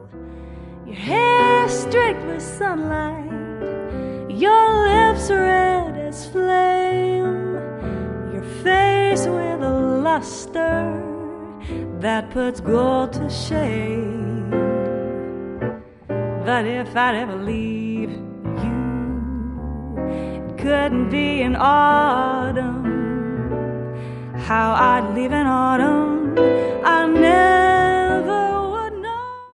Your hair streaked with sunlight, your lips red as flame, your face with a luster that puts gold to shame. But if I'd ever leave you, it couldn't be in autumn. How I'd leave in autumn